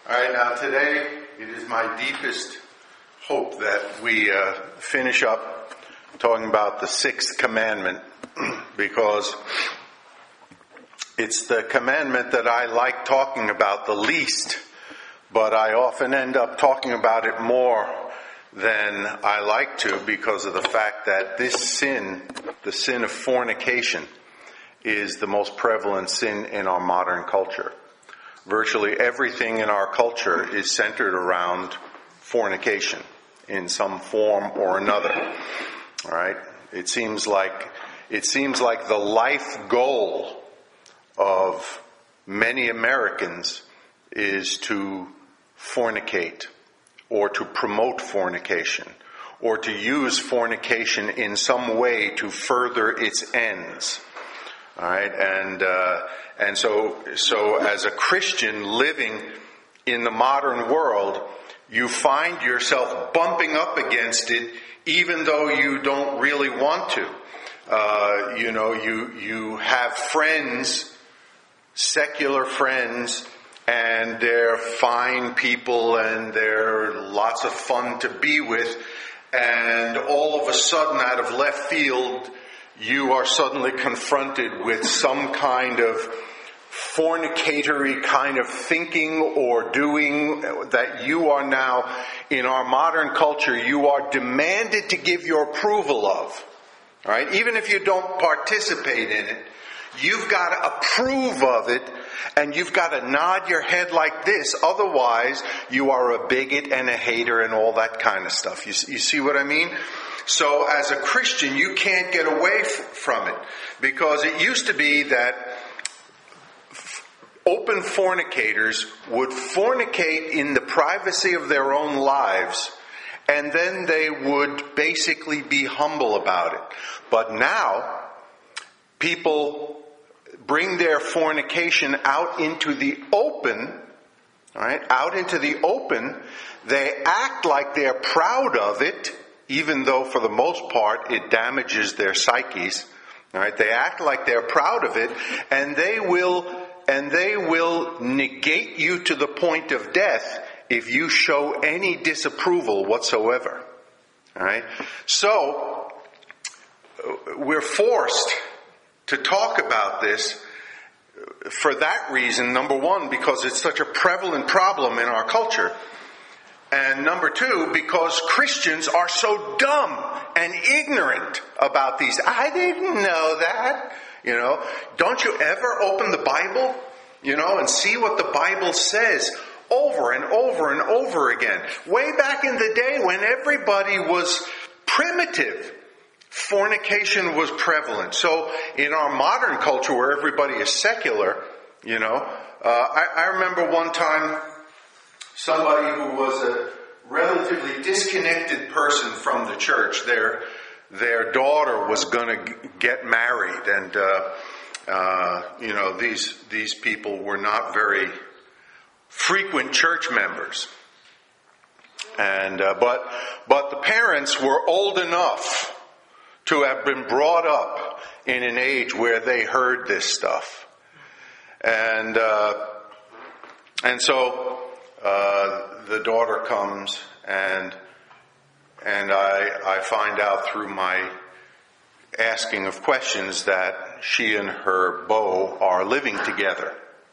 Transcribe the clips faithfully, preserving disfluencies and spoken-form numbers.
All right, now today it is my deepest hope that we uh, finish up talking about the sixth commandment because it's the commandment that I like talking about the least, but I often end up talking about it more than I like to because of the fact that this sin, the sin of fornication, is the most prevalent sin in our modern culture. Virtually everything in our culture is centered around fornication in some form or another. All right? It seems like it seems like the life goal of many Americans is to fornicate or to promote fornication or to use fornication in some way to further its ends. All right, and uh, and so so as a Christian living in the modern world, you find yourself bumping up against it, even though you don't really want to. Uh, you know, you you have friends, secular friends, and they're fine people, and they're lots of fun to be with, and all of a sudden, out of left field, you are suddenly confronted with some kind of fornicatory kind of thinking or doing that you are now, in our modern culture, you are demanded to give your approval of. All right? Even if you don't participate in it, you've got to approve of it, and you've got to nod your head like this. Otherwise, you are a bigot and a hater and all that kind of stuff. You, you see what I mean? So as a Christian, you can't get away f- from it, because it used to be that f- open fornicators would fornicate in the privacy of their own lives, and then they would basically be humble about it. But now, people bring their fornication out into the open, all right, out into the open. They act like they're proud of it, even though for the most part it damages their psyches. All right, they act like they're proud of it, and they will and they will negate you to the point of death if you show any disapproval whatsoever. All right, so we're forced to talk about this for that reason. Number one, because it's such a prevalent problem in our culture. And number two, because Christians are so dumb and ignorant about these. I didn't know that. You know, don't you ever open the Bible, you know, and see what the Bible says over and over and over again? Way back in the day when everybody was primitive, fornication was prevalent. So in our modern culture where everybody is secular, you know, uh, I, I remember one time somebody who was a relatively disconnected person from the church, their their daughter was going to get married, and uh, uh, you know, these these people were not very frequent church members, and uh, but but the parents were old enough to have been brought up in an age where they heard this stuff, and uh, and so. Uh, the daughter comes, and and I I find out through my asking of questions that she and her beau are living together.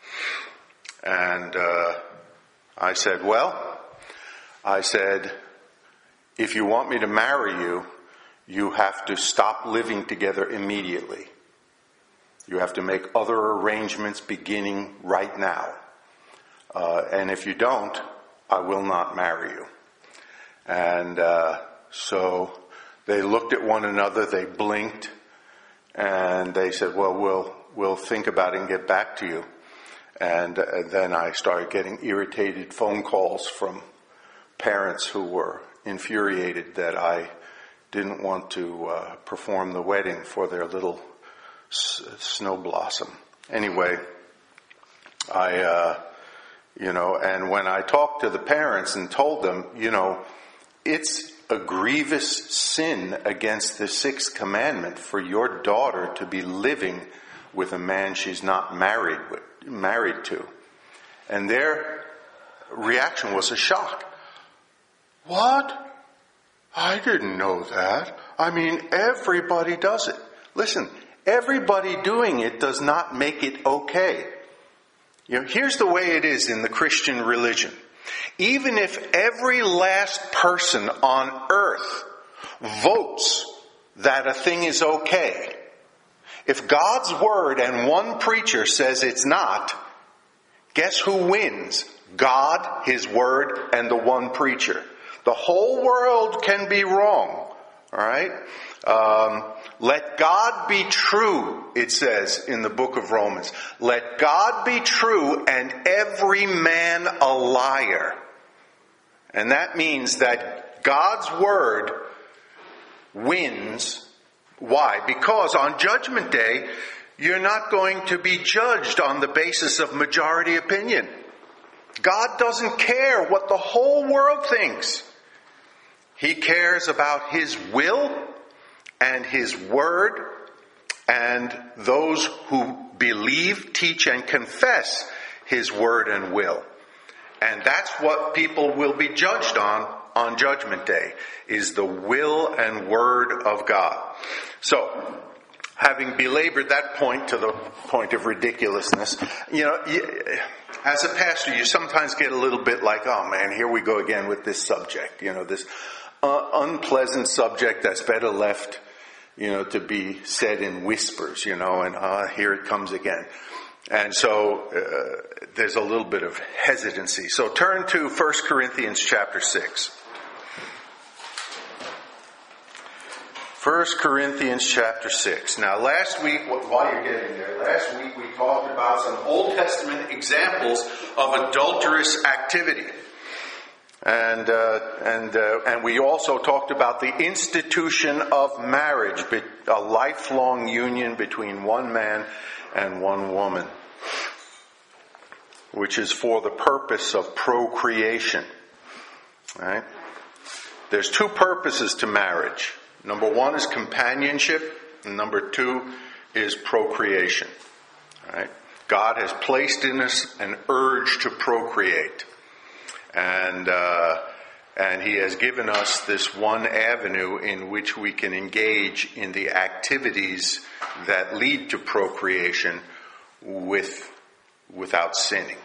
And uh, I said, well, I said, if you want me to marry you, you have to stop living together immediately. You have to make other arrangements beginning right now. Uh, and if you don't, I will not marry you. And uh, so they looked at one another, they blinked, and they said, well, we'll we'll think about it and get back to you. And, uh, then I started getting irritated phone calls from parents who were infuriated that I didn't want to uh, perform the wedding for their little s- snow blossom. Anyway, I... Uh, You know, and when I talked to the parents and told them, you know, it's a grievous sin against the sixth commandment for your daughter to be living with a man she's not married with, married to. And their reaction was a shock. What? I didn't know that. I mean, everybody does it. Listen, everybody doing it does not make it okay. You know, here's the way it is in the Christian religion. Even if every last person on earth votes that a thing is okay, if God's word and one preacher says it's not, guess who wins? God, His word, and the one preacher. The whole world can be wrong. All right? Um, let God be true, it says in the book of Romans. Let God be true and every man a liar. And that means that God's word wins. Why? Because on Judgment Day, you're not going to be judged on the basis of majority opinion. God doesn't care what the whole world thinks. He cares about His will and His word and those who believe, teach, and confess His word and will. And that's what people will be judged on on Judgment Day, is the will and word of God. So, having belabored that point to the point of ridiculousness, you know, as a pastor, you sometimes get a little bit like, oh man, here we go again with this subject, you know, this uh, unpleasant subject that's better left, you know, to be said in whispers, you know, and uh, here it comes again. And so uh, there's a little bit of hesitancy. So turn to First Corinthians chapter six. First Corinthians chapter six. Now last week, while you're getting there, last week we talked about some Old Testament examples of adulterous activity. And uh, and uh, and we also talked about the institution of marriage, a lifelong union between one man and one woman, which is for the purpose of procreation. Right? There's two purposes to marriage. Number one is companionship, and number two is procreation. Right? God has placed in us an urge to procreate. And uh, and He has given us this one avenue in which we can engage in the activities that lead to procreation with without sinning.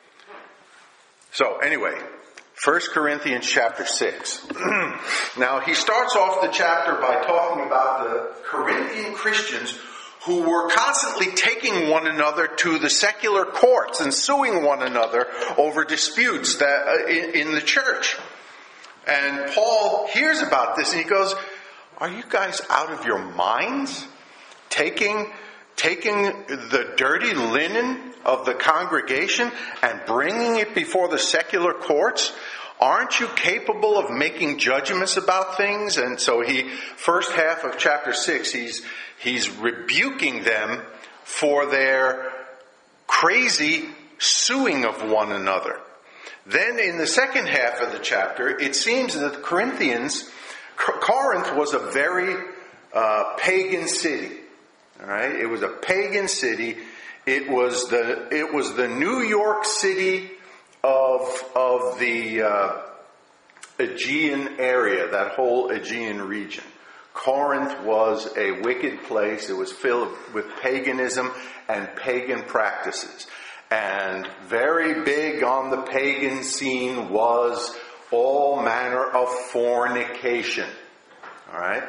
So anyway, First Corinthians chapter six. Now he starts off the chapter by talking about the Corinthian Christians who were constantly taking one another to the secular courts and suing one another over disputes that uh, in, in the church. And Paul hears about this and he goes, are you guys out of your minds? Taking, taking the dirty linen of the congregation and bringing it before the secular courts? Aren't you capable of making judgments about things? And so he, first half of chapter six, he's he's rebuking them for their crazy suing of one another. Then in the second half of the chapter, it seems that the Corinthians, Corinth was a very uh, pagan city. All right, it was a pagan city. It was the it was the New York City of of the uh, Aegean area, that whole Aegean region. Corinth was a wicked place. It was filled with paganism and pagan practices. And very big on the pagan scene was all manner of fornication. All right?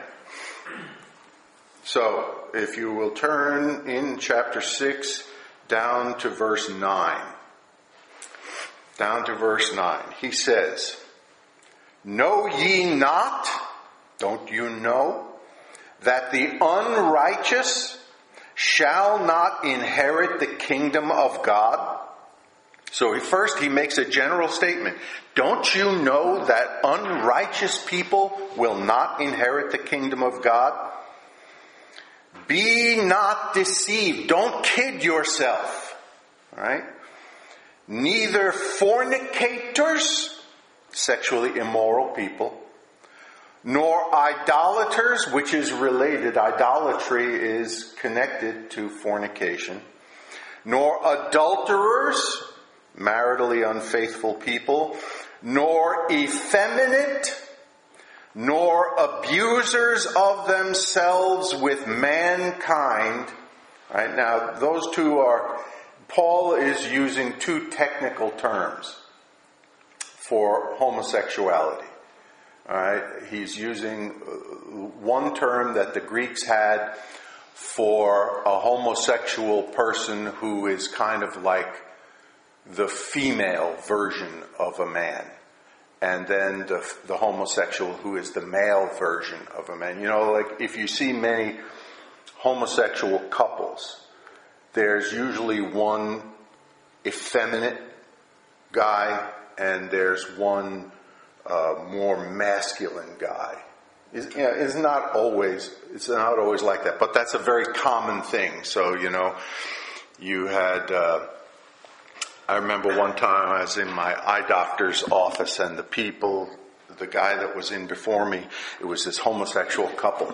So, if you will turn in chapter six down to verse nine. Down to verse nine. He says, know ye not, don't you know, that the unrighteous shall not inherit the kingdom of God? So first he makes a general statement. Don't you know that unrighteous people will not inherit the kingdom of God? Be not deceived. Don't kid yourself. All right? Neither fornicators, sexually immoral people, nor idolaters, which is related. Idolatry is connected to fornication. Nor adulterers, maritally unfaithful people, nor effeminate, nor abusers of themselves with mankind. Right now, those two are, Paul is using two technical terms for homosexuality. All right, he's using one term that the Greeks had for a homosexual person who is kind of like the female version of a man, and then the, the homosexual who is the male version of a man. You know, like if you see many homosexual couples, there's usually one effeminate guy and there's one uh, more masculine guy. It's, you know, it's not always it's not always like that, but that's a very common thing. So you know, you had. Uh, I remember one time I was in my eye doctor's office, and the people, the guy that was in before me, it was this homosexual couple,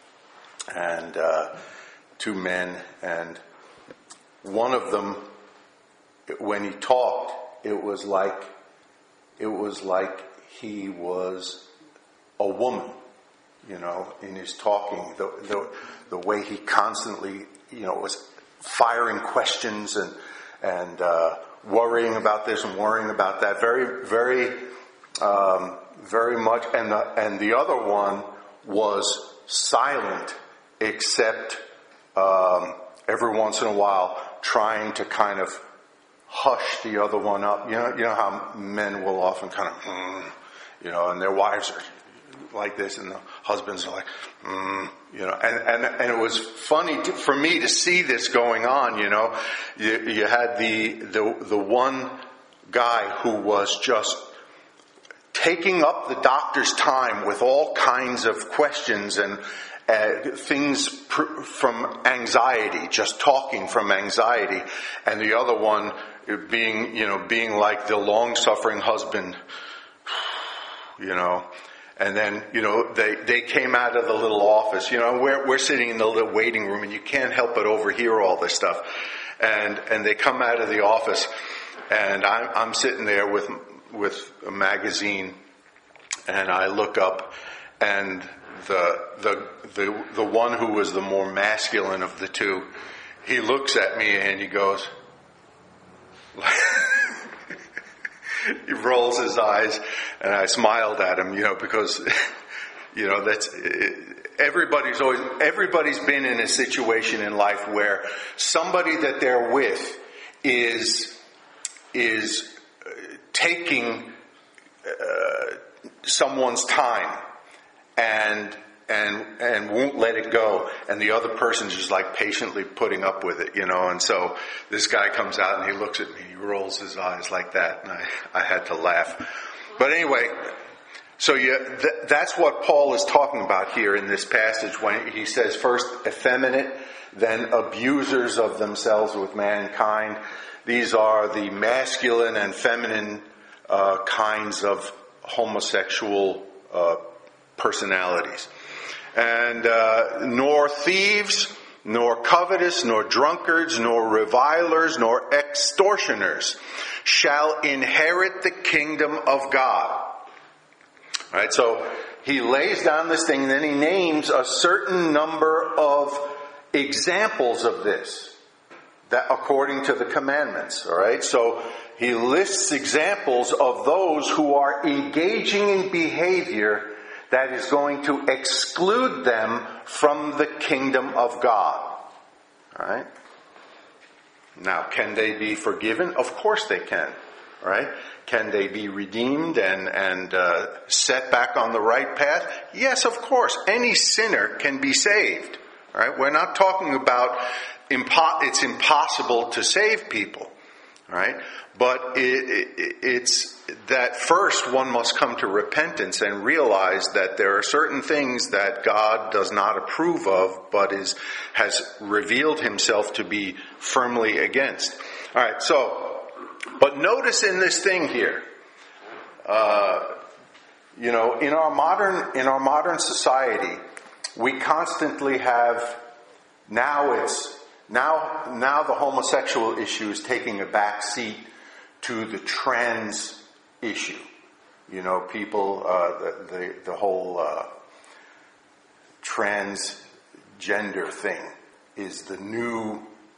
and uh, two men, and one of them, when he talked, it was like it was like he was a woman, you know, in his talking, the the, the way he constantly, you know, was firing questions and and. Uh, worrying about this and worrying about that, very, very, um, very much. And the, and the other one was silent, except um, every once in a while trying to kind of hush the other one up. You know, you know how men will often kind of, mm, you know, and their wives are like this, and the husbands are like, mm, you know, and, and, and it was funny to, for me to see this going on, you know. You, you had the, the, the one guy who was just taking up the doctor's time with all kinds of questions and uh, things pr- from anxiety, just talking from anxiety, and the other one being, you know, being like the long-suffering husband, you know. And then, you know, they, they came out of the little office, you know, we're, we're sitting in the little waiting room and you can't help but overhear all this stuff. And, and they come out of the office and I'm, I'm sitting there with, with a magazine and I look up and the, the, the, the one who was the more masculine of the two, he looks at me and he goes, he rolls his eyes, and I smiled at him, you know, because, you know, that's, everybody's always, everybody's been in a situation in life where somebody that they're with is, is taking uh, someone's time and, and, and won't let it go, and the other person's just like patiently putting up with it, you know, and so this guy comes out and he looks at me, he rolls his eyes like that, and I, I had to laugh. But anyway, so you, th- that's what Paul is talking about here in this passage when he says first effeminate, then abusers of themselves with mankind. These are the masculine and feminine uh, kinds of homosexual uh, personalities. And uh, nor thieves, nor covetous, nor drunkards, nor revilers, nor extortioners shall inherit the kingdom of God. All right, so he lays down this thing, and then he names a certain number of examples of this, that according to the commandments. All right, so he lists examples of those who are engaging in behavior that is going to exclude them from the kingdom of God. All right? Now, can they be forgiven? Of course they can. All right? Can they be redeemed and, and uh, set back on the right path? Yes, of course. Any sinner can be saved. All right? We're not talking about impo- it's impossible to save people. All right? But it, it, it's that first one must come to repentance and realize that there are certain things that God does not approve of, but is has revealed himself to be firmly against. All right, so, but notice in this thing here, uh, you know, in our modern in our modern society, we constantly have now it's now now the homosexual issue is taking a back seat to the trans issue. You know, people, uh, the, the, the whole uh, transgender thing is the new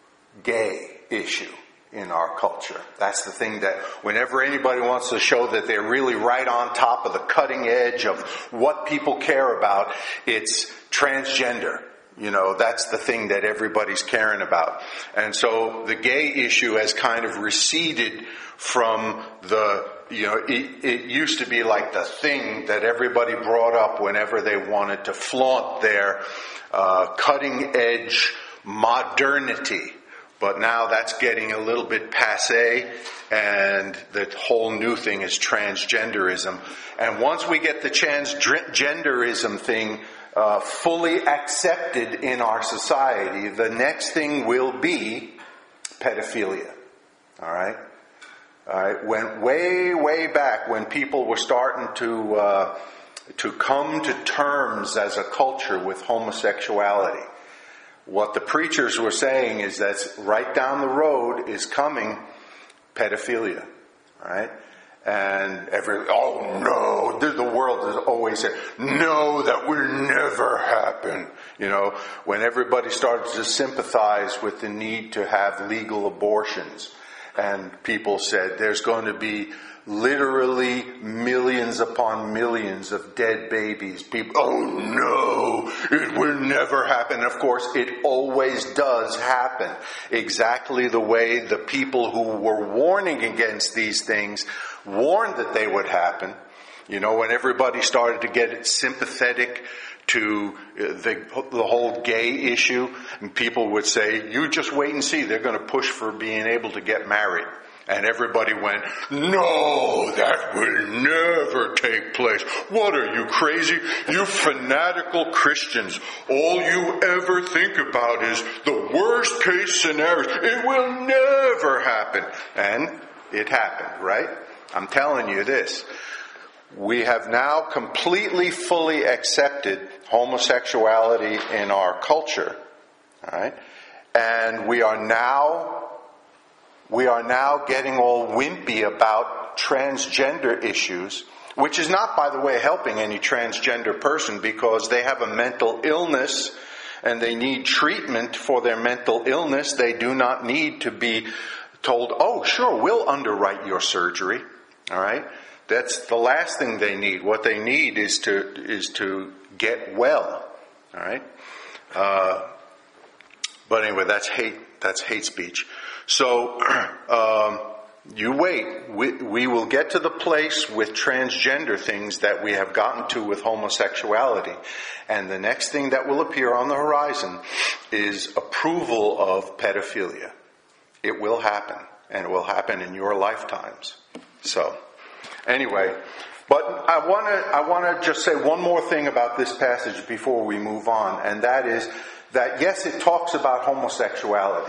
gay issue in our culture. That's the thing that whenever anybody wants to show that they're really right on top of the cutting edge of what people care about, it's transgender. You know, that's the thing that everybody's caring about. And so the gay issue has kind of receded from the, you know, it, it used to be like the thing that everybody brought up whenever they wanted to flaunt their uh, cutting edge modernity. But now that's getting a little bit passé, and the whole new thing is transgenderism. And once we get the transgenderism thing uh, fully accepted in our society, the next thing will be pedophilia. All right? All right. Went way, way back when people were starting to uh, to come to terms as a culture with homosexuality. What the preachers were saying is that right down the road is coming pedophilia, right? And every, oh no, the, the world has always said, no, that will never happen. You know, when everybody started to sympathize with the need to have legal abortions, and people said there's going to be literally millions upon millions of dead babies. People, oh no, it will never happen. Of course, it always does happen. Exactly the way the people who were warning against these things warned that they would happen. You know, when everybody started to get sympathetic to the, the whole gay issue, and people would say, you just wait and see, they're going to push for being able to get married. And everybody went, no, that will never take place. What are you, crazy? You fanatical Christians. All you ever think about is the worst case scenario. It will never happen. And it happened, right? I'm telling you this. We have now completely, fully accepted homosexuality in our culture. All right? And we are now... We are now getting all wimpy about transgender issues, which is not, by the way, helping any transgender person, because they have a mental illness and they need treatment for their mental illness. They do not need to be told, oh, sure, we'll underwrite your surgery. All right? That's the last thing they need. What they need is to is to get well. All right? Uh, but anyway, that's hate. That's hate speech. So, um, you wait. We, we will get to the place with transgender things that we have gotten to with homosexuality. And the next thing that will appear on the horizon is approval of pedophilia. It will happen. And it will happen in your lifetimes. So, anyway. But I want to I want to just say one more thing about this passage before we move on. And that is that, yes, it talks about homosexuality.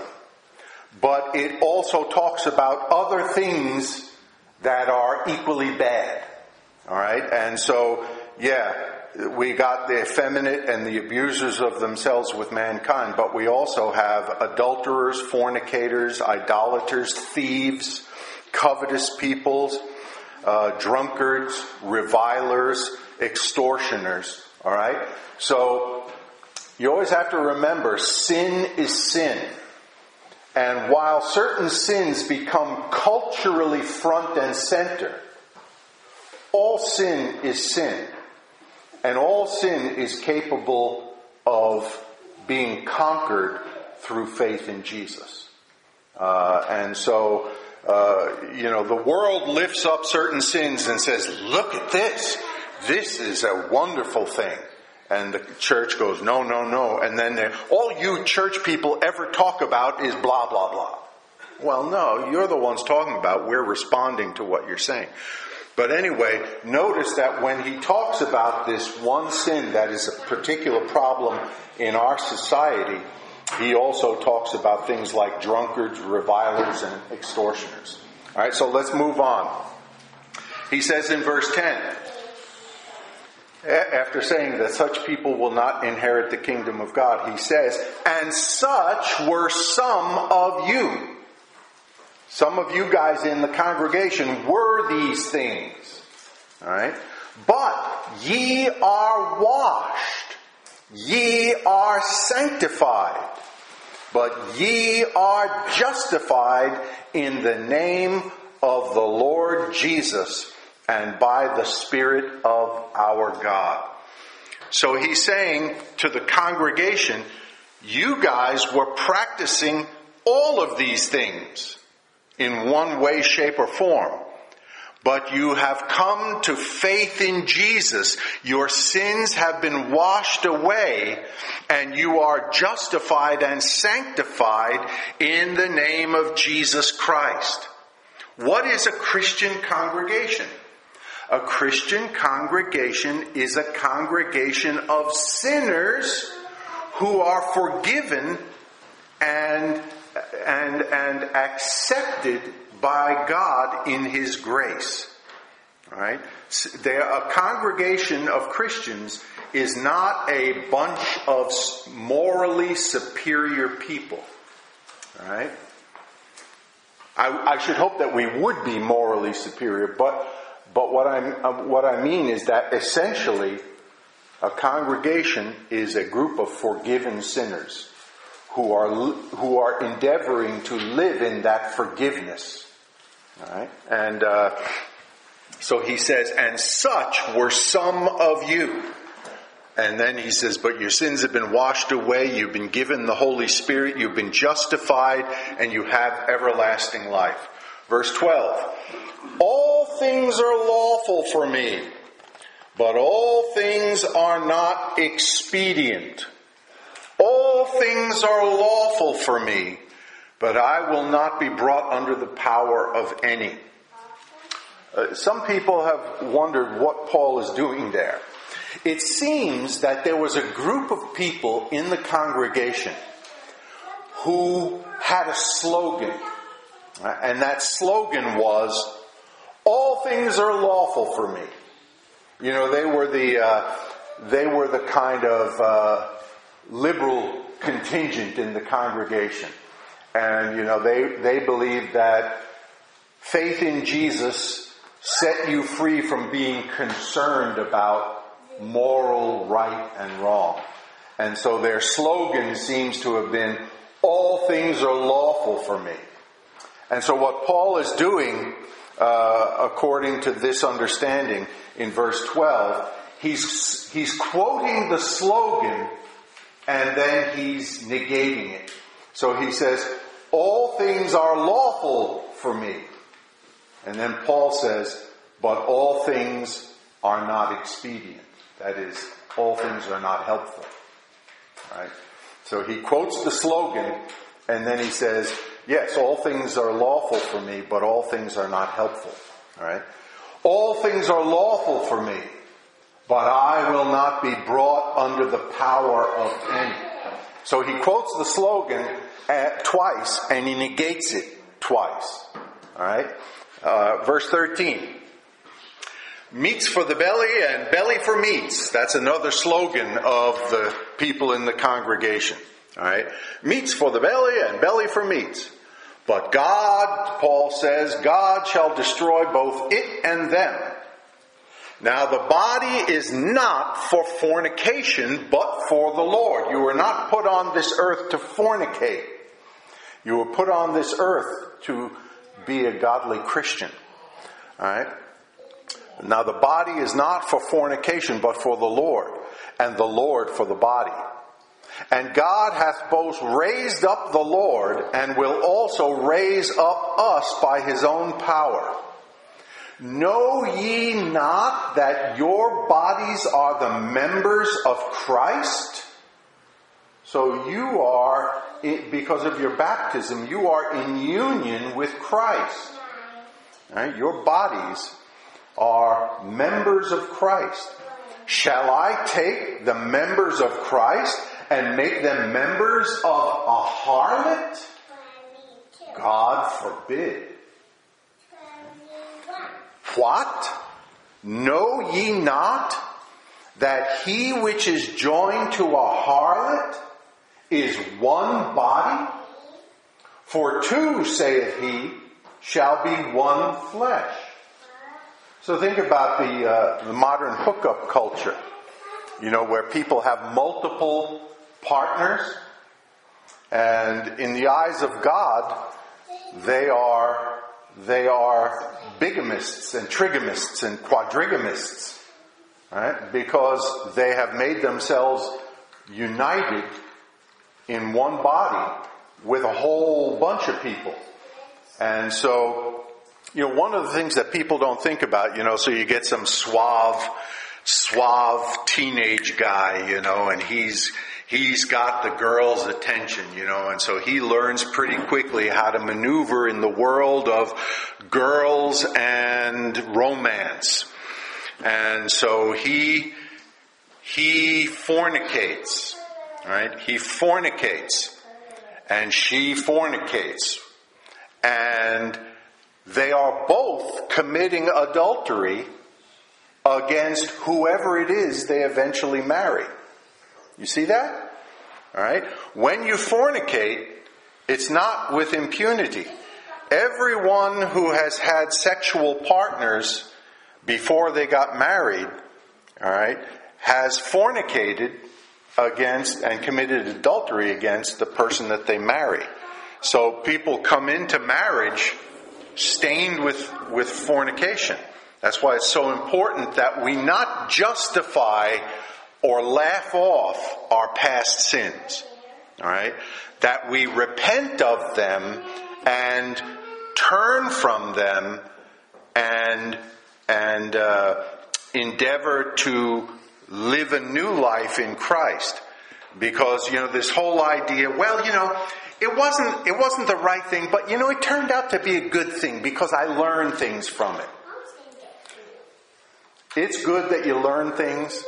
But it also talks about other things that are equally bad. All right? And so, yeah, we got the effeminate and the abusers of themselves with mankind, but we also have adulterers, fornicators, idolaters, thieves, covetous peoples, uh, drunkards, revilers, extortioners. All right? So, you always have to remember, sin is sin. And while certain sins become culturally front and center, all sin is sin. And all sin is capable of being conquered through faith in Jesus. Uh, and so, uh, you know, the world lifts up certain sins and says, look at this. This is a wonderful thing. And the church goes, no, no, no. And then all you church people ever talk about is blah, blah, blah. Well, no, you're the ones talking about. We're responding to what you're saying. But anyway, notice that when he talks about this one sin that is a particular problem in our society, he also talks about things like drunkards, revilers, and extortioners. All right, so let's move on. He says in verse ten, after saying that such people will not inherit the kingdom of God, he says, and such were some of you. Some of you guys in the congregation were these things. All right? But ye are washed, ye are sanctified, but ye are justified in the name of the Lord Jesus and by the Spirit of our God. So he's saying to the congregation, you guys were practicing all of these things in one way, shape, or form. But you have come to faith in Jesus. Your sins have been washed away, and you are justified and sanctified in the name of Jesus Christ. What is a Christian congregation? A Christian congregation is a congregation of sinners who are forgiven and, and, and accepted by God in His grace. All right? There, a congregation of Christians is not a bunch of morally superior people. All right? I, I should hope that we would be morally superior, but but what I'm what I mean is that essentially a congregation is a group of forgiven sinners who are who are endeavoring to live in that forgiveness. All right? And uh, so he says, and such were some of you. And then he says, but your sins have been washed away, you've been given the Holy Spirit, you've been justified, and you have everlasting life. Verse twelve, all things are lawful for me, but all things are not expedient. All things are lawful for me, but I will not be brought under the power of any. Uh, some people have wondered what Paul is doing there. It seems that there was a group of people in the congregation who had a slogan. And that slogan was, all things are lawful for me. You know, they were the, uh, they were the kind of uh, liberal contingent in the congregation. And, you know, they, they believed that faith in Jesus set you free from being concerned about moral right and wrong. And so their slogan seems to have been, all things are lawful for me. And so what Paul is doing, uh, according to this understanding in verse twelve, he's, he's quoting the slogan and then he's negating it. So he says, all things are lawful for me. And then Paul says, but all things are not expedient. That is, all things are not helpful. Right? So he quotes the slogan, and then he says, yes, all things are lawful for me, but all things are not helpful. All right? All things are lawful for me, but I will not be brought under the power of any. So he quotes the slogan at, twice, and he negates it twice. All right? Uh, verse thirteen. Meats for the belly and belly for meats. That's another slogan of the people in the congregation. All right? Meats for the belly and belly for meats. But God, Paul says, God shall destroy both it and them. Now the body is not for fornication, but for the Lord. You were not put on this earth to fornicate. You were put on this earth to be a godly Christian. All right? Now the body is not for fornication, but for the Lord, and the Lord for the body. And God hath both raised up the Lord, and will also raise up us by His own power. Know ye not that your bodies are the members of Christ? So you are, because of your baptism, you are in union with Christ. Right? Your bodies are members of Christ. Shall I take the members of Christ and make them members of a harlot? God forbid. What? Know ye not that he which is joined to a harlot is one body? For two, saith he, shall be one flesh. So think about the, uh, the modern hookup culture, you know, where people have multiple partners, and in the eyes of God, they are they are bigamists and trigamists and quadrigamists, right? Because they have made themselves united in one body with a whole bunch of people. And so, you know, one of the things that people don't think about, you know, so you get some suave, suave teenage guy, you know, and he's, he's got the girl's attention, you know, and so he learns pretty quickly how to maneuver in the world of girls and romance. And so he, he fornicates, right? He fornicates. And she fornicates. And they are both committing adultery against whoever it is they eventually marry. You see that? All right? When you fornicate, it's not with impunity. Everyone who has had sexual partners before they got married, all right, has fornicated against and committed adultery against the person that they marry. So people come into marriage stained with, with fornication. That's why it's so important that we not justify or laugh off our past sins. All right? That we repent of them and turn from them and and uh, endeavor to live a new life in Christ. Because, you know, this whole idea, well, you know, it wasn't it wasn't the right thing, but, you know, it turned out to be a good thing because I learned things from it. It's good that you learn things,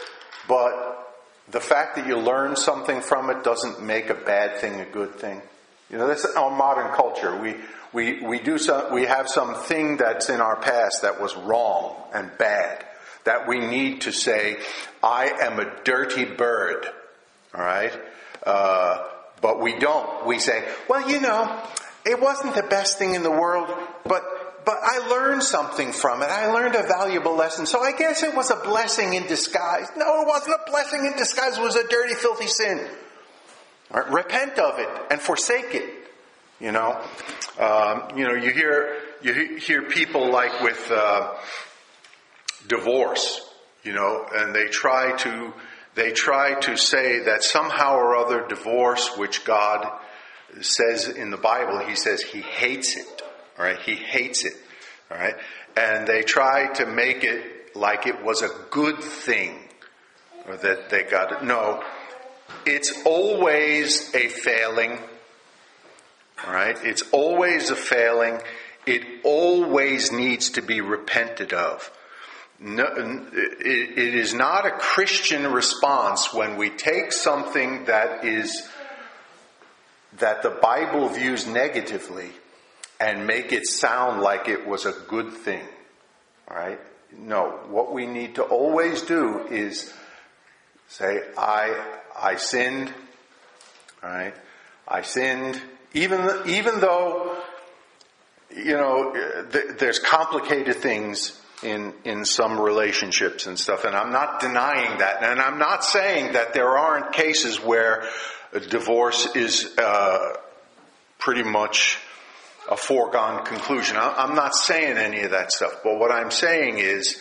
but the fact that you learn something from it doesn't make a bad thing a good thing. You know, that's our modern culture. We we we do some, we have something that's in our past that was wrong and bad, that we need to say, I am a dirty bird. All right? Uh, but we don't. We say, well, you know, it wasn't the best thing in the world, but but I learned something from it. I learned a valuable lesson. So I guess it was a blessing in disguise. No, it wasn't a blessing in disguise. It was a dirty, filthy sin. All right? Repent of it and forsake it. You know, um, you know, you hear you hear people like with uh, divorce, you know, and they try to they try to say that somehow or other divorce, which God says in the Bible, He says He hates it. All right, He hates it. All right, and they try to make it like it was a good thing, or that they got it. No, it's always a failing. All right, it's always a failing. It always needs to be repented of. No, it, it is not a Christian response when we take something that is that the Bible views negatively and make it sound like it was a good thing. All right? No, what we need to always do is say, I I sinned. All right? I sinned. Even even though, you know, th- there's complicated things in in some relationships and stuff, and I'm not denying that, and I'm not saying that there aren't cases where a divorce is uh, pretty much a foregone conclusion. I'm not saying any of that stuff, but what I'm saying is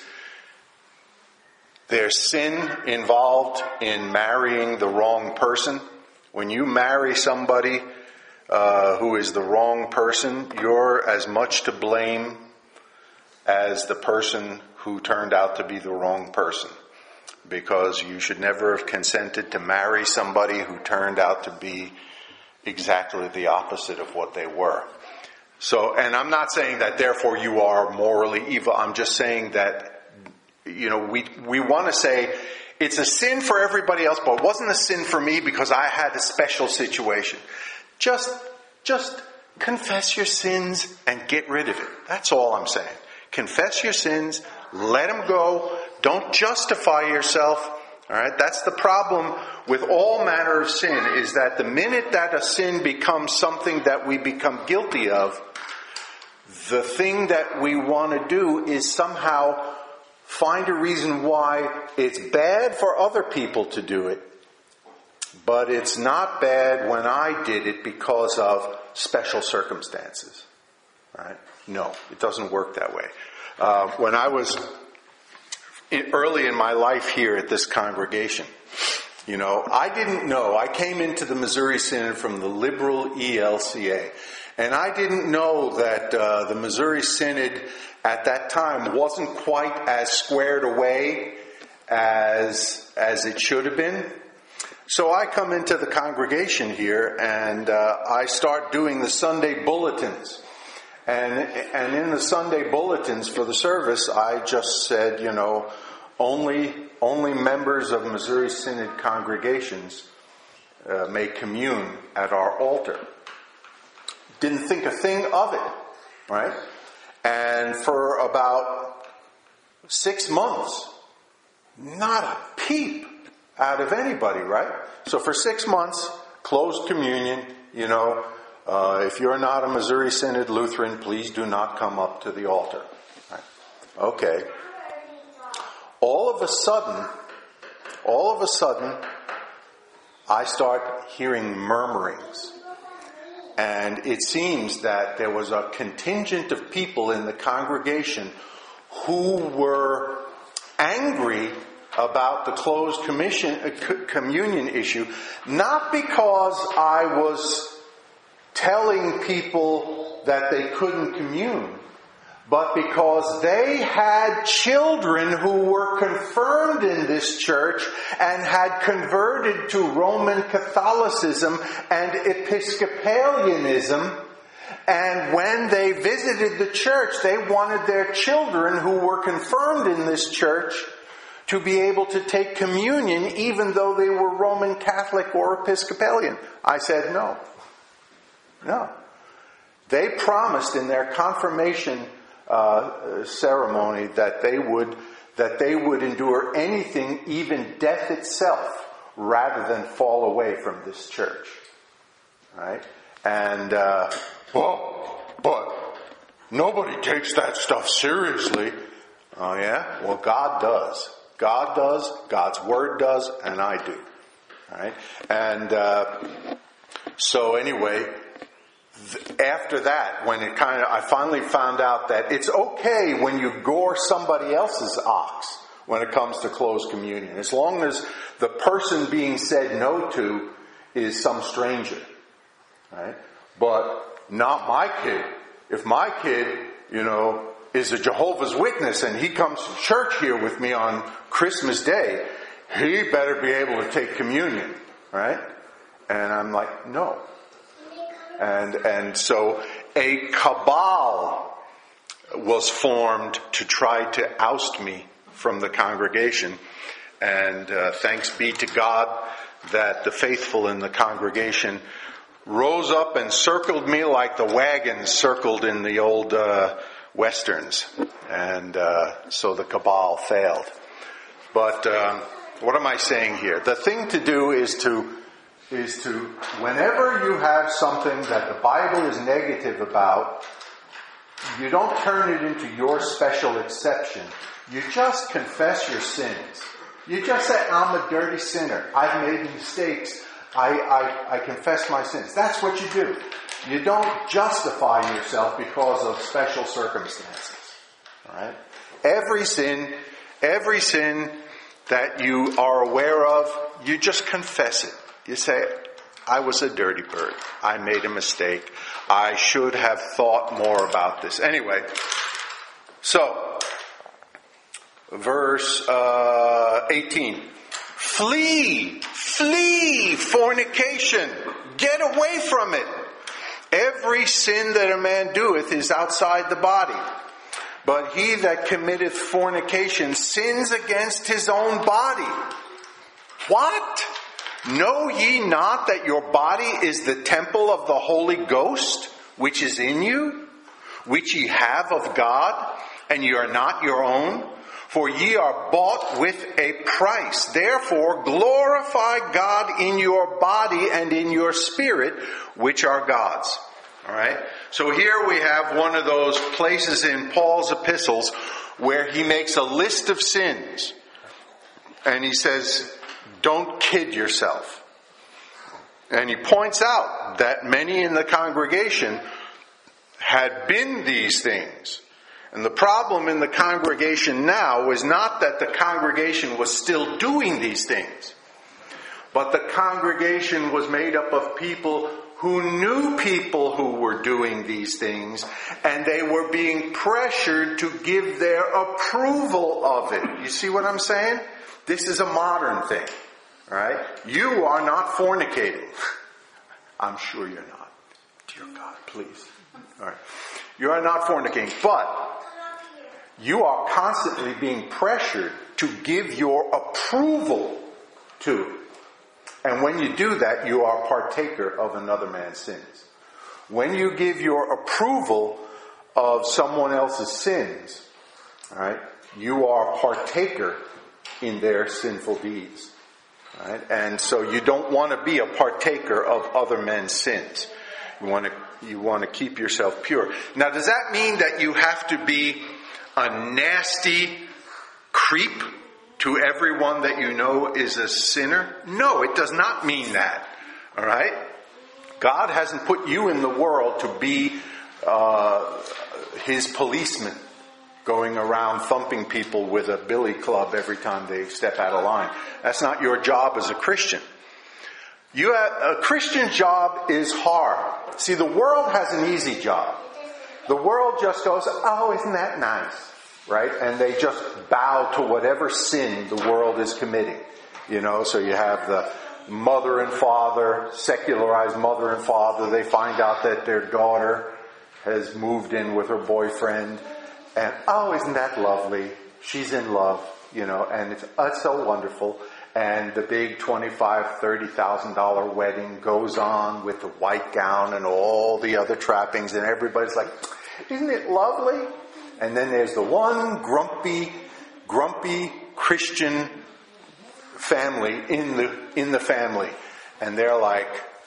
there's sin involved in marrying the wrong person. When you marry somebody uh, who is the wrong person, you're as much to blame as the person who turned out to be the wrong person. Because you should never have consented to marry somebody who turned out to be exactly the opposite of what they were. So, and I'm not saying that therefore you are morally evil. I'm just saying that, you know, we we want to say it's a sin for everybody else, but it wasn't a sin for me because I had a special situation. Just, just confess your sins and get rid of it. That's all I'm saying. Confess your sins, let them go. Don't justify yourself. All right, that's the problem with all manner of sin, is that the minute that a sin becomes something that we become guilty of, the thing that we want to do is somehow find a reason why it's bad for other people to do it, but it's not bad when I did it because of special circumstances. Right? No, it doesn't work that way. Uh, when I was in, early in my life here at this congregation, you know, I didn't know. I came into the Missouri Synod from the liberal E L C A. And I didn't know that uh, the Missouri Synod at that time wasn't quite as squared away as as it should have been. So I come into the congregation here and uh, I start doing the Sunday bulletins. And and in the Sunday bulletins for the service, I just said, you know, only only members of Missouri Synod congregations uh, may commune at our altar. Didn't think a thing of it, right? And for about six months, not a peep out of anybody, right? So for six months, closed communion, you know, uh, if you're not a Missouri Synod Lutheran, please do not come up to the altar. Right? Okay. All of a sudden, all of a sudden, I start hearing murmurings. And it seems that there was a contingent of people in the congregation who were angry about the closed commission, uh, communion issue, not because I was telling people that they couldn't commune, but because they had children who were confirmed in this church and had converted to Roman Catholicism and Episcopalianism. And when they visited the church, they wanted their children who were confirmed in this church to be able to take communion even though they were Roman Catholic or Episcopalian. I said no. No. They promised in their confirmation Uh, ceremony that they would that they would endure anything, even death itself, rather than fall away from this church. Right? And uh, well, but nobody takes that stuff seriously. Oh yeah? Well, God does. God does. God's Word does, and I do. All right? And uh, so anyway. After that, when it kind of, I finally found out that it's okay when you gore somebody else's ox when it comes to closed communion, as long as the person being said no to is some stranger, right? But not my kid. If my kid, you know, is a Jehovah's Witness and he comes to church here with me on Christmas Day, he better be able to take communion, right? And I'm like, no. And and so a cabal was formed to try to oust me from the congregation. And uh, thanks be to God that the faithful in the congregation rose up and circled me like the wagons circled in the old uh, westerns. And uh, so the cabal failed. But um, what am I saying here? The thing to do is to is to, whenever you have something that the Bible is negative about, you don't turn it into your special exception. You just confess your sins. You just say, I'm a dirty sinner. I've made mistakes. I, I, I confess my sins. That's what you do. You don't justify yourself because of special circumstances. All right? Every sin, every sin that you are aware of, you just confess it. You say, I was a dirty bird. I made a mistake. I should have thought more about this. Anyway, so, verse uh, eighteen. Flee, flee fornication. Get away from it. Every sin that a man doeth is outside the body. But he that committeth fornication sins against his own body. What? Know ye not that your body is the temple of the Holy Ghost, which is in you, which ye have of God, and ye are not your own? For ye are bought with a price. Therefore glorify God in your body and in your spirit, which are God's. All right? So here we have one of those places in Paul's epistles where he makes a list of sins. And he says, don't kid yourself. And he points out that many in the congregation had been these things. And the problem in the congregation now is not that the congregation was still doing these things, but the congregation was made up of people who knew people who were doing these things, and they were being pressured to give their approval of it. You see what I'm saying? This is a modern thing. All right? You are not fornicating. I'm sure you're not. Dear God, please. All right. You are not fornicating, but you are constantly being pressured to give your approval to it. And when you do that, you are partaker of another man's sins. When you give your approval of someone else's sins, all right, you are partaker in their sinful deeds. All right? And so you don't want to be a partaker of other men's sins. You want to, you want to keep yourself pure. Now, does that mean that you have to be a nasty creep to everyone that you know is a sinner? No, it does not mean that. All right? God hasn't put you in the world to be uh, his policeman, going around thumping people with a billy club every time they step out of line. That's not your job as a Christian. You have, a Christian job is hard. See, the world has an easy job. The world just goes, oh, isn't that nice? Right? And they just bow to whatever sin the world is committing. You know, so you have the mother and father, secularized mother and father. They find out that their daughter has moved in with her boyfriend. And, oh, isn't that lovely? She's in love, you know, and it's, oh, it's so wonderful. And the big twenty-five thousand dollars, thirty thousand dollars wedding goes on with the white gown and all the other trappings. And everybody's like, isn't it lovely? And then there's the one grumpy, grumpy Christian family in the, in the family. And they're like,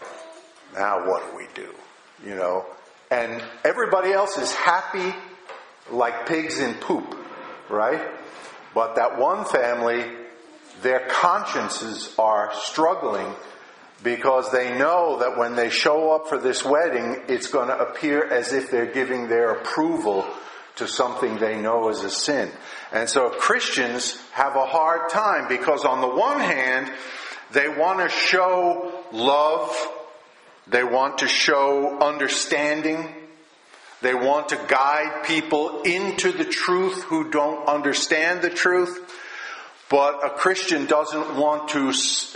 now what do we do? You know, and everybody else is happy like pigs in poop, right? But that one family, their consciences are struggling because they know that when they show up for this wedding, it's going to appear as if they're giving their approval to something they know is a sin. And so Christians have a hard time because on the one hand, they want to show love, they want to show understanding, they want to guide people into the truth who don't understand the truth. But a Christian doesn't want to,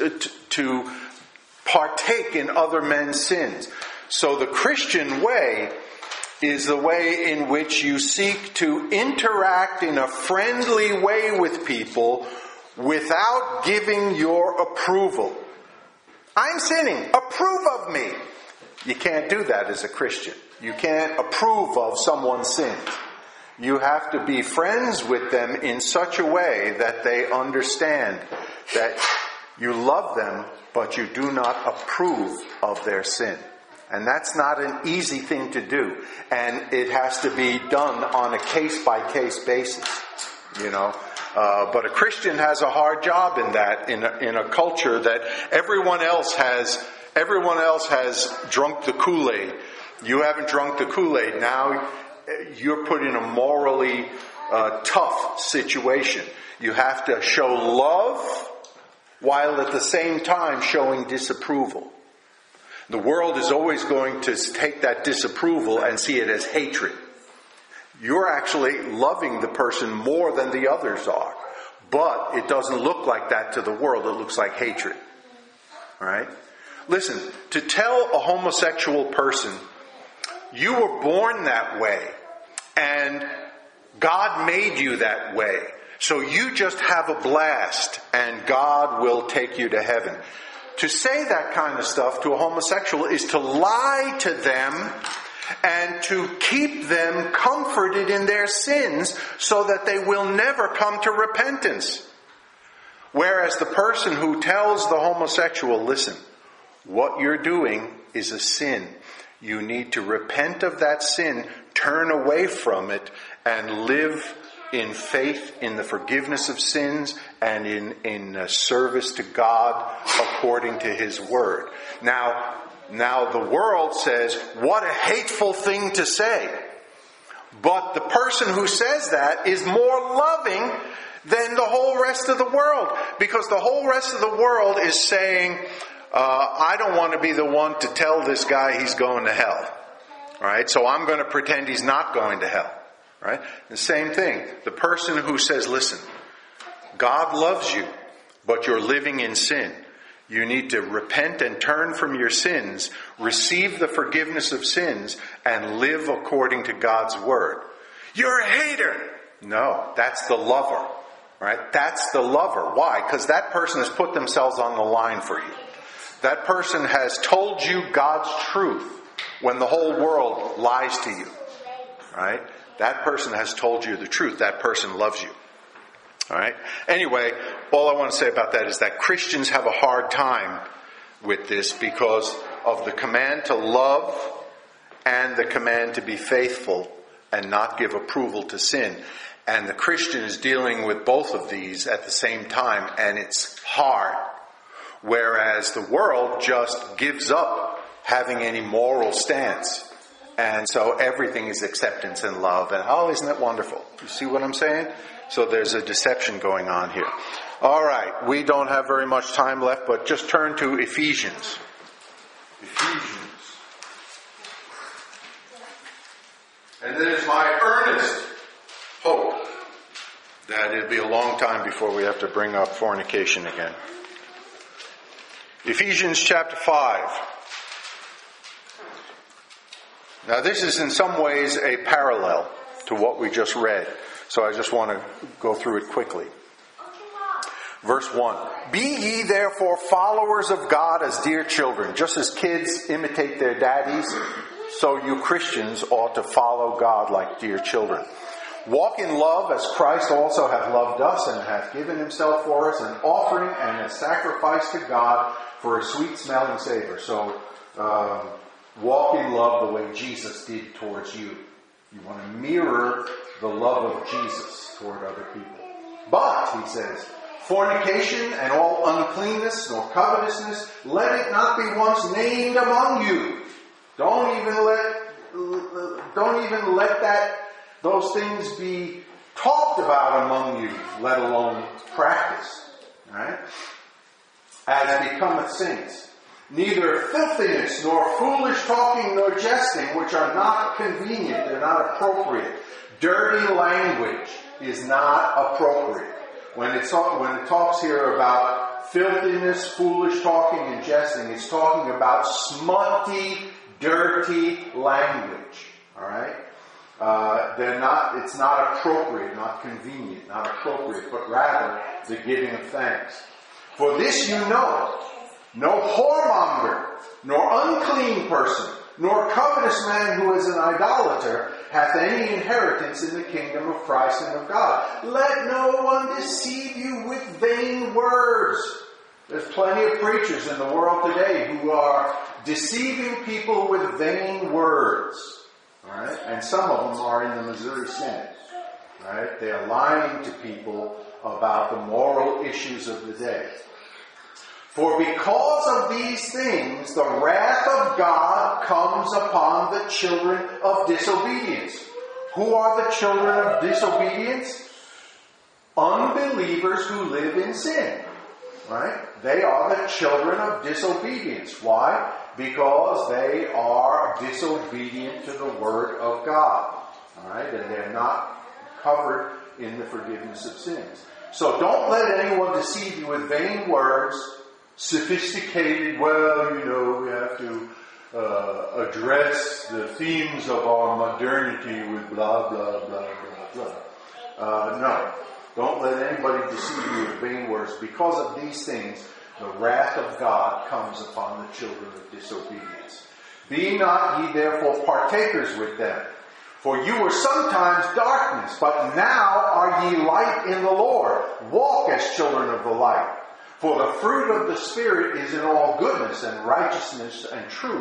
to partake in other men's sins. So the Christian way is the way in which you seek to interact in a friendly way with people without giving your approval. I'm sinning. Approve of me. You can't do that as a Christian. You can't approve of someone's sins. You have to be friends with them in such a way that they understand that you love them, but you do not approve of their sin. And that's not an easy thing to do. And it has to be done on a case-by-case basis, you know. Uh, but a Christian has a hard job in that, in a, in a culture that everyone else has, everyone else has drunk the Kool-Aid. You haven't drunk the Kool-Aid. Now you're put in a morally uh, tough situation. You have to show love while at the same time showing disapproval. The world is always going to take that disapproval and see it as hatred. You're actually loving the person more than the others are. But it doesn't look like that to the world. It looks like hatred. All right? Listen, to tell a homosexual person, you were born that way, and God made you that way. So you just have a blast, and God will take you to heaven. To say that kind of stuff to a homosexual is to lie to them and to keep them comforted in their sins so that they will never come to repentance. Whereas the person who tells the homosexual, listen, what you're doing is a sin. You need to repent of that sin, turn away from it, and live in faith in the forgiveness of sins and in, in uh, service to God according to His Word. Now, now the world says, what a hateful thing to say. But the person who says that is more loving than the whole rest of the world. Because the whole rest of the world is saying, uh, I don't want to be the one to tell this guy he's going to hell. Right? So I'm going to pretend he's not going to hell. Right? The same thing. The person who says, listen, God loves you, but you're living in sin. You need to repent and turn from your sins, receive the forgiveness of sins, and live according to God's Word. You're a hater. No, that's the lover. Right? That's the lover. Why? Because that person has put themselves on the line for you. That person has told you God's truth when the whole world lies to you. Right? That person has told you the truth. That person loves you. All right? Anyway, all I want to say about that is that Christians have a hard time with this because of the command to love and the command to be faithful and not give approval to sin. And the Christian is dealing with both of these at the same time, and it's hard. Whereas the world just gives up having any moral stance. And so everything is acceptance and love. And oh, isn't that wonderful? You see what I'm saying? So there's a deception going on here. All right. We don't have very much time left, but just turn to Ephesians. Ephesians. And it is my earnest hope that it'll be a long time before we have to bring up fornication again. Ephesians chapter five. Now this is in some ways a parallel to what we just read. So I just want to go through it quickly. Verse one. Be ye therefore followers of God as dear children. Just as kids imitate their daddies, so you Christians ought to follow God like dear children. Walk in love as Christ also hath loved us and hath given himself for us, an offering and a sacrifice to God for a sweet smelling savor. So, um, walk in love the way Jesus did towards you. You want to mirror the love of Jesus toward other people. But, he says, fornication and all uncleanness nor covetousness, let it not be once named among you. Don't even let, don't even let that, those things be talked about among you, let alone practiced. Right? As becometh saints. Neither filthiness, nor foolish talking, nor jesting, which are not convenient, they're not appropriate. Dirty language is not appropriate. When it, talk, when it talks here about filthiness, foolish talking, and jesting, it's talking about smutty, dirty language. Alright? Uh, they're not, it's not appropriate, not convenient, not appropriate, but rather the giving of thanks. For this you know, no whoremonger, nor unclean person, nor covetous man who is an idolater, hath any inheritance in the kingdom of Christ and of God. Let no one deceive you with vain words. There's plenty of preachers in the world today who are deceiving people with vain words. All right? And some of them are in the Missouri Synod. All right? They are lying to people about the moral issues of the day. For because of these things, the wrath of God comes upon the children of disobedience. Who are the children of disobedience? Unbelievers who live in sin. Right? They are the children of disobedience. Why? Because they are disobedient to the Word of God. Alright? And they're not covered in the forgiveness of sins. So don't let anyone deceive you with vain words, sophisticated, well, you know, we have to uh, address the themes of our modernity with blah, blah, blah, blah, blah. Uh, no. Don't let anybody deceive you with vain words. Because of these things, the wrath of God comes upon the children of disobedience. Be not ye therefore partakers with them. For you were sometimes darkness, but now are ye light in the Lord. Walk as children of the light. For the fruit of the Spirit is in all goodness and righteousness and truth,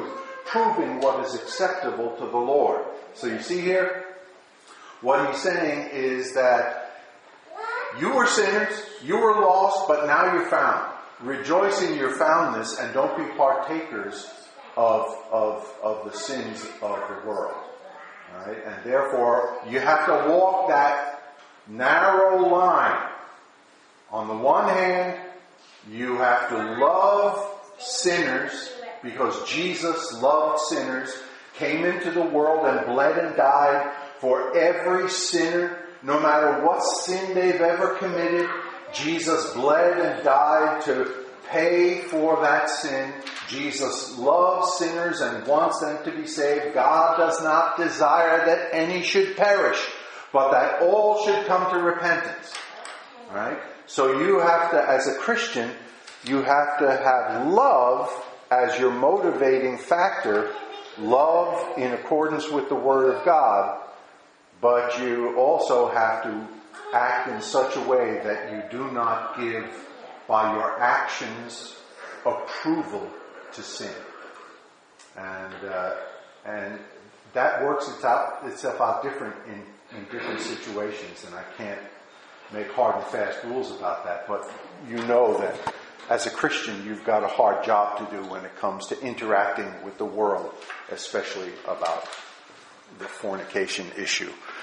proving what is acceptable to the Lord. So you see here, what he's saying is that you were sinners, you were lost, but now you're found. Rejoice in your foundness and don't be partakers of, of, of the sins of the world. All right? And therefore, you have to walk that narrow line. On the one hand, you have to love sinners because Jesus loved sinners, came into the world and bled and died for every sinner, no matter what sin they've ever committed. Jesus bled and died to pay for that sin. Jesus loves sinners and wants them to be saved. God does not desire that any should perish, but that all should come to repentance. All right? So you have to, as a Christian, you have to have love as your motivating factor, love in accordance with the Word of God, but you also have to act in such a way that you do not give, by your actions, approval to sin. And uh, and that works itself, itself out different in, in different situations, and I can't make hard and fast rules about that, but you know that as a Christian, you've got a hard job to do when it comes to interacting with the world, especially about the fornication issue.